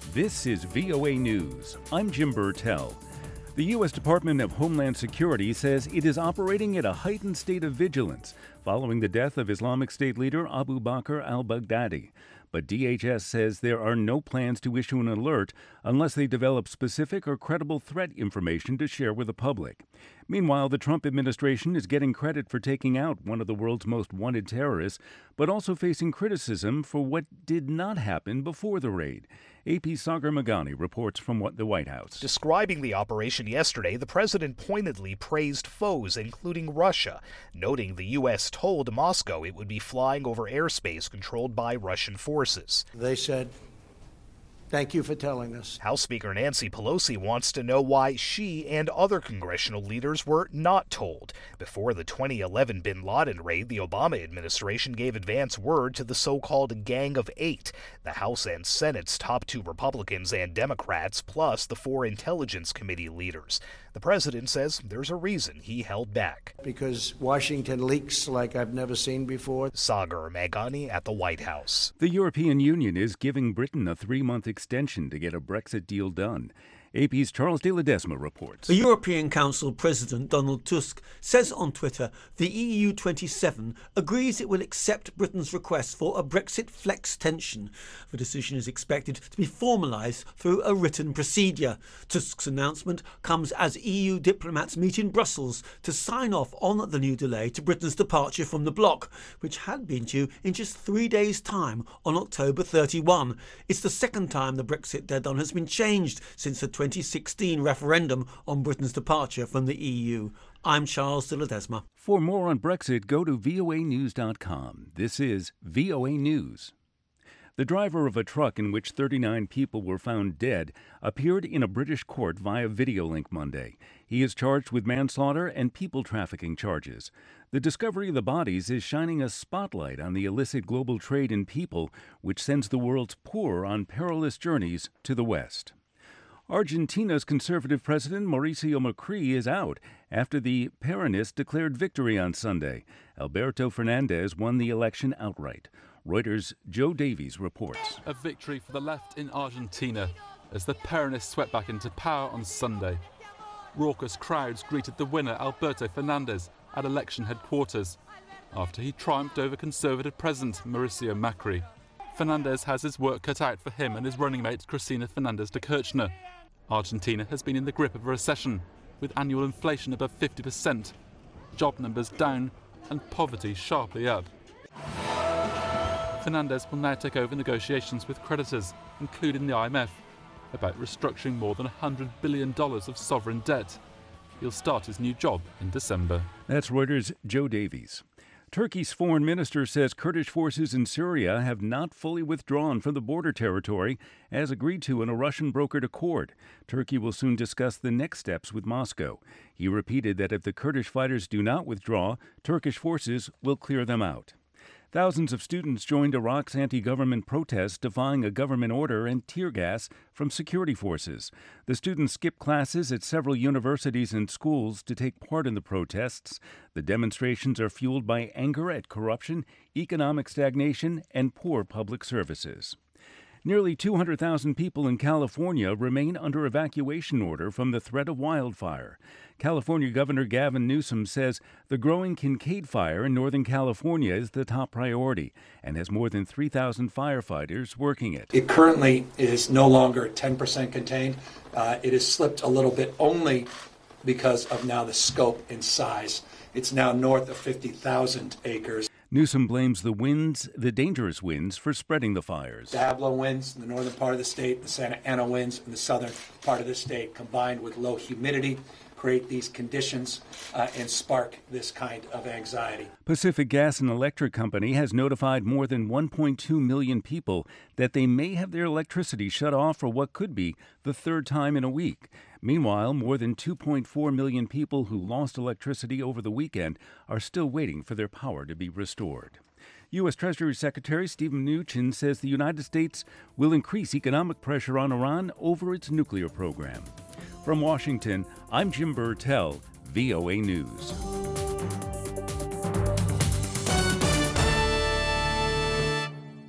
This is VOA News. I'm Jim Burtell. The U.S. Department of Homeland Security says it is operating at a heightened state of vigilance following the death of Islamic State leader Abu Bakr al-Baghdadi. But DHS says there are no plans to issue an alert unless they develop specific or credible threat information to share with the public. Meanwhile, the Trump administration is getting credit for taking out one of the world's most wanted terrorists, but also facing criticism for what did not happen before the raid. AP's Sagar Meghani reports from the White House. Describing the operation yesterday, the president pointedly praised foes, including Russia, noting the U.S. told Moscow it would be flying over airspace controlled by Russian forces. They said, "Thank you for telling us." House Speaker Nancy Pelosi wants to know why she and other congressional leaders were not told. Before the 2011 bin Laden raid, the Obama administration gave advance word to the so-called Gang of Eight, the House and Senate's top two Republicans and Democrats, plus the four Intelligence Committee leaders. The president says there's a reason he held back. Because Washington leaks like I've never seen before. Sagar Meghani at the White House. The European Union is giving Britain a 3-month extension to get a Brexit deal done. AP's Charles de Ledesma reports. The European Council President Donald Tusk says on Twitter the EU 27 agrees it will accept Britain's request for a Brexit flex tension. The decision is expected to be formalised through a written procedure. Tusk's announcement comes as EU diplomats meet in Brussels to sign off on the new delay to Britain's departure from the bloc, which had been due in just 3 days' time on October 31. It's the second time the Brexit deadline has been changed since the 2016 referendum on Britain's departure from the EU. I'm Charles de Ledesma. For more on Brexit, go to voanews.com. This is VOA News. The driver of a truck in which 39 people were found dead appeared in a British court via video link Monday. He is charged with manslaughter and people trafficking charges. The discovery of the bodies is shining a spotlight on the illicit global trade in people, which sends the world's poor on perilous journeys to the West. Argentina's conservative president Mauricio Macri is out after the Peronists declared victory on Sunday. Alberto Fernandez won the election outright. Reuters' Joe Davies reports. A victory for the left in Argentina as the Peronists swept back into power on Sunday. Raucous crowds greeted the winner Alberto Fernandez at election headquarters after he triumphed over conservative president Mauricio Macri. Fernandez has his work cut out for him and his running mate Cristina Fernandez de Kirchner. Argentina has been in the grip of a recession, with annual inflation above 50%, job numbers down and poverty sharply up. Fernandez will now take over negotiations with creditors, including the IMF, about restructuring more than $100 billion of sovereign debt. He'll start his new job in December. That's Reuters' Joe Davies. Turkey's foreign minister says Kurdish forces in Syria have not fully withdrawn from the border territory, as agreed to in a Russian-brokered accord. Turkey will soon discuss the next steps with Moscow. He repeated that if the Kurdish fighters do not withdraw, Turkish forces will clear them out. Thousands of students joined Iraq's anti-government protests defying a government order and tear gas from security forces. The students skipped classes at several universities and schools to take part in the protests. The demonstrations are fueled by anger at corruption, economic stagnation, and poor public services. Nearly 200,000 people in California remain under evacuation order from the threat of wildfire. California Governor Gavin Newsom says the growing Kincade Fire in Northern California is the top priority and has more than 3,000 firefighters working it. It currently is no longer 10% contained. It has slipped a little bit only because of now the scope and size. It's now north of 50,000 acres. Newsom blames the dangerous winds, for spreading the fires. Diablo winds in the northern part of the state, the Santa Ana winds in the southern part of the state, combined with low humidity, create these conditions and spark this kind of anxiety. Pacific Gas and Electric Company has notified more than 1.2 million people that they may have their electricity shut off for what could be the third time in a week. Meanwhile, more than 2.4 million people who lost electricity over the weekend are still waiting for their power to be restored. U.S. Treasury Secretary Steven Mnuchin says the United States will increase economic pressure on Iran over its nuclear program. From Washington, I'm Jim Burtell, VOA News.